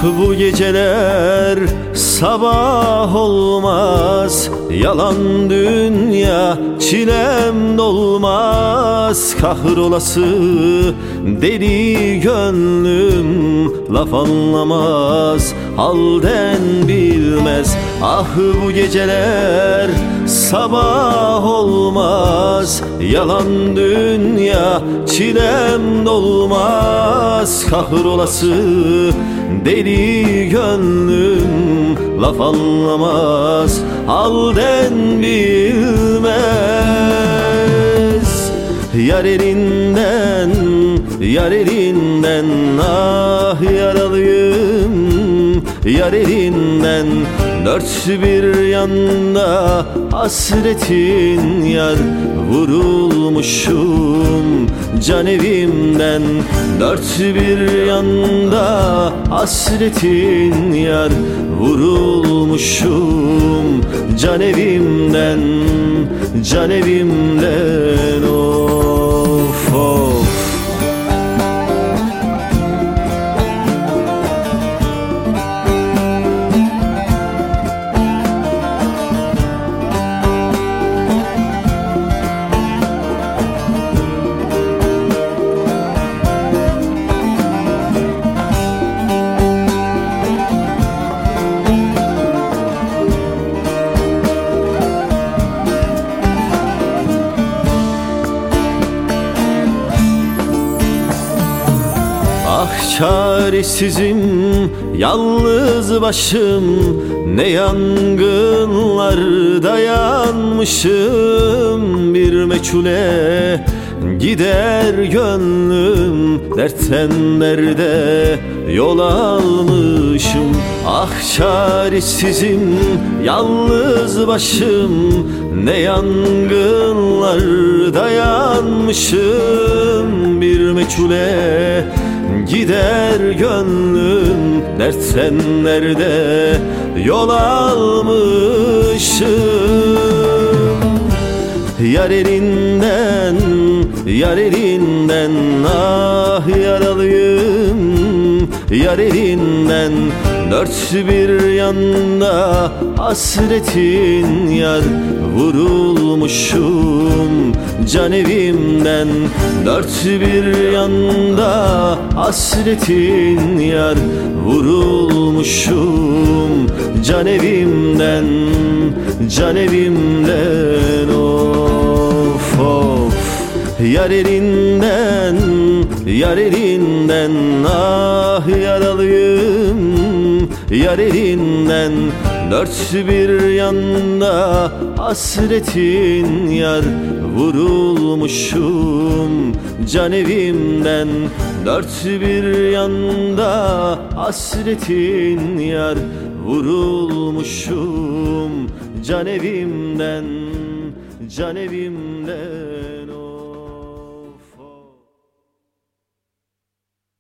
bu geceler sabah olmaz, yalan dünya çilem dolmaz. Kahrolası deli gönlüm laf anlamaz, halden bilmez. Ah bu geceler sabah olmaz, yalan dünya çilem dolmaz. Kahrolası deli gönlüm laf anlamaz, halden bilmez. Yar elinden, yar elinden, ah yaralıyım yar elinden. Dört bir yanda hasretin yar, vurulmuşum can evimden. Dört bir yanda hasretin yar, vurulmuşum can evimden, can evimden. Of of. Ah çaresizim, yalnız başım, ne yangınlarda yanmışım. Bir meçhule gider gönlüm, dertten derde yol almışım. Ah çaresizim, yalnız başım, ne yangınlarda yanmışım. Bir meçhule gider gönlüm, dertten nerede yol almışım. Yar elinden, yar elinden, ah yaralıyım yar elinden. Dört bir yanda hasretin yar, vurulmuşum can evimden. Dört bir yanda hasretin yar, vurulmuşum can evimden, can evimden. Of of. Yar elinden, yar elinden, ah yaralıyım yar elinden. Dört bir yanda hasretin yar, vurulmuşum can evimden. Dört bir yanda hasretin yar, vurulmuşum can evimden, can evimden.